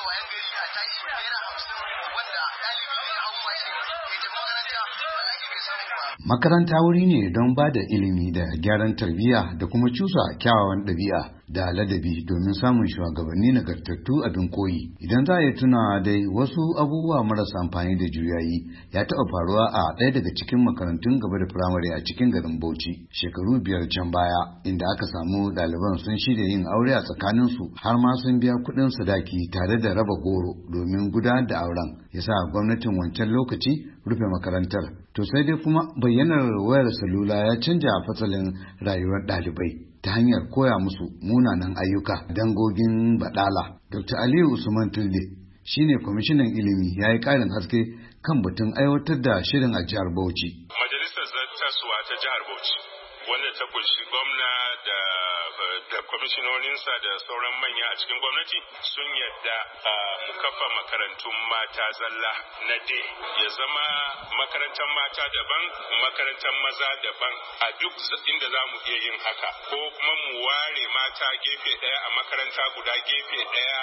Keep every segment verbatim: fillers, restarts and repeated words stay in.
wa yan gari a tashi naira hamsin wanda ɗalibi ne hau mashin ya tafi makaranta ba za ka samu ba. Makaranta wuri ne don ba da ilimi da gyaran tarbiyya da kuma cusa kyawawan ɗabi'a da ladabi domin samun shugabanni nagartattu abin koyi. Idan za a yi tunawa dai wasu abubuwa marasa amfani da juyayi ya taɓa faruwa a ɗaya daga cikin makarantun gaba da firamare a cikin garin Bauchi shekaru biyar can baya, inda aka samu ɗaliban sun shirya yin aure a tsakaninsu har ma sun biya kuɗin sadaki tare da raba goro domin gudanar da auren. Yasa gwamnatin wancan lokaci rufe makarantar. To sai dai kuma bayyanar wayar salula ya canja fasalin rayuwar ɗalibai ta hanyar koya musu munanan ayyuka dangogin baɗala. Dokta Aliyu Usman Tilde shine kwamishinan ilimi ya yi ƙarin haske kan batun aiwatar da shirin a jihar Bauchi. Majalisar Zartaswa ta jihar Bauchi wanda ta kunshi gwamna da da kwamishinoninsa da sauran manya a cikin gwamnati sun yadda mu kafa makarantun mata zalla na dai ya zama makarantar mata daban makarantar maza daban a duk inda za mu iya yin haka, ko kuma mu ware mata gefe daya a makaranta guda gefe daya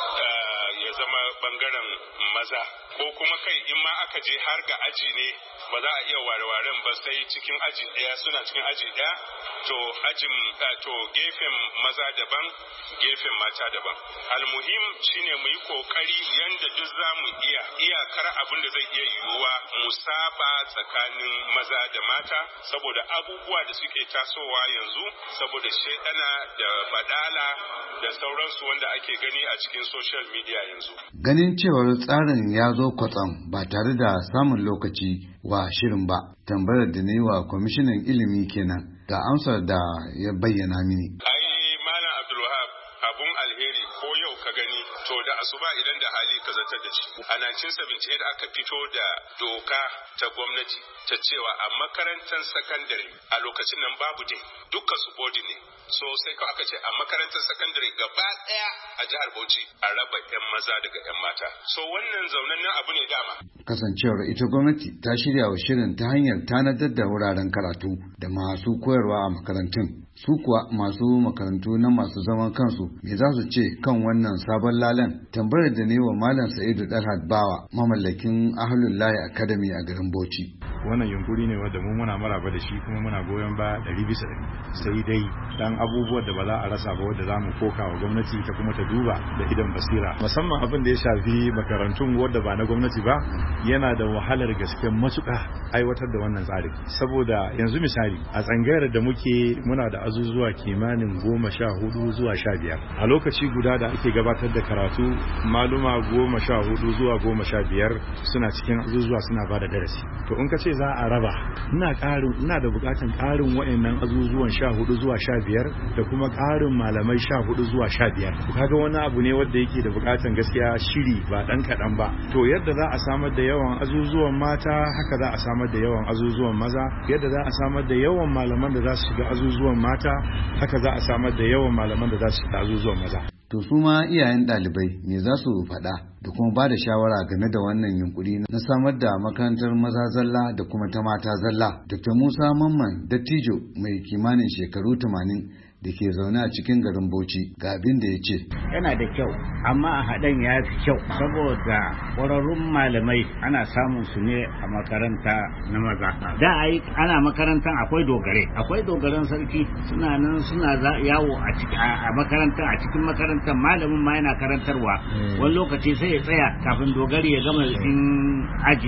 ya zama bangaren maza, ko kuma kai in ma aka je har ga aji ne ba za a iya ware-waren ba sai cikin aji daya suna cikin aji daya to ajin to gefen maza daban gefen mata daban. Almuhim shine mu yi kokari yanda duk za mu iya iyakar abin da zai iya yiwuwa mu saba tsakanin maza da mata, saboda abubuwa da suke tasowa yanzu saboda shedana da badala da sauransu wanda ake gani a cikin social media yanzu. Ganin cewar tsarin ya zo kwatsam ba tare da samun lokaci wa shirin ba, tambayar da na yi wa kwamishinan ilimi kenan ga amsar da ya bayyana mini. Ai Malam Abdulwahab, abun alheri ko yau ka gani to da asuba idan da hali ka zartar da shi. A nineteen seventy-eight aka fito da doka ta gwamnati ta cewa a makarantar sakandare a lokacin nan babu dai dukkan su bodi ne, so sai ka aka ce a makarantar sakandare gaba daya a jihar Bauchi a raba yan maza daga yan mata. So wannan zaunannen abu ne dama. Kasancewar ita gwamnati ta shirya wa shirin ta hanyar tanadar da wuraren karatu da masu koyarwa a makarantun, su kuwa masu makarantu na masu zaman kansu me za su ce kan wannan sabon lalan? Tambayar da ne wa Malam Sa'idu Dalhat Bawa, mamallakin Ahlullahi Academy a garin Bauchi. Wannan yunkuri ne wanda mu muna maraba da shi kuma muna goyon ba ɗari bisa ɗari, sai dai dan abubuwan da ba za a rasa ba wanda za mu koka wa gwamnati ta kuma ta duba da idan basira, musamman abin da ya shafi makarantun wanda ba na gwamnati ba yana da wahalar gaske matuƙa aiwatar da wannan tsari, saboda yanzu misali a tsangayar da muke muna da azuzuwa kimanin goma sha hudu zuwa sha biyar a lokaci guda da ake gabatar da karatu, maluma goma sha hudu zuwa goma sha biyar suna cikin azuzuwa suna ba da darasi. To in ka ce za a raba, ina ƙarin ina da buƙatan ƙarin wayannan azuzuwan sha hudu zuwa sha biyar da kuma ƙarin malamai sha hudu zuwa sha biyar. Kaga wani abu ne wanda yake da buƙatan gaskiya shiri ba ɗan kaɗan ba. To yadda za a samar da yawan azuzuwan mata haka za a samar da yawan azuzuwan maza, yadda za a samar da yawan malaman da za su shiga azuzuwan mata haka za a samar da yawan malaman da za su shiga azuzuwan maza. To su ma iyayen ɗalibai me za su faɗa da kuma ba da shawara game da wannan yunkuri na samar da makarantar maza zalla da kuma ta mata zalla? Dokta Musa Mamman dattijo mai kimanin shekaru tamanin da ke zaune a cikin garin Bauchi ga abin da ya ce. Yana da kyau, amma a haɗin ya fi kyau saboda ƙwararrun malamai ana samun su ne a makaranta na maza. Da ai ana makarantar akwai dogare, akwai dogaren sarki suna nan suna yawo a makarantar, a cikin makarantar malamin ma yana karantarwa. Wani lokaci sai ya tsaya kafin dogari ya gama in aji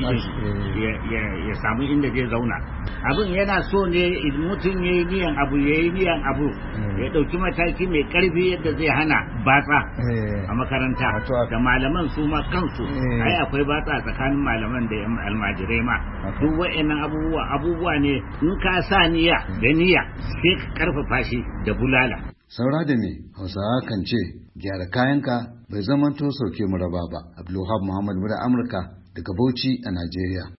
ya samu inda zai zauna. Abin yana so ne mutum ya yi niyan abu ya yi niyan abu ya ɗauki mataki mai ƙarfi yadda zai hana batsa a makaranta da malaman su ma kansu. Ai akwai batsa tsakanin malaman da almajirai ma. Duk wa'annan abubuwa abubuwa ne in ka sa niyya da niyya sai ka karfafa shi da bulala. Saura da me Hausawa kan ce gyara kayanka bai zamanto sauke mu raba ba. Abdulwahab Muhammad Mura Amurka daga Bauchi a Najeriya.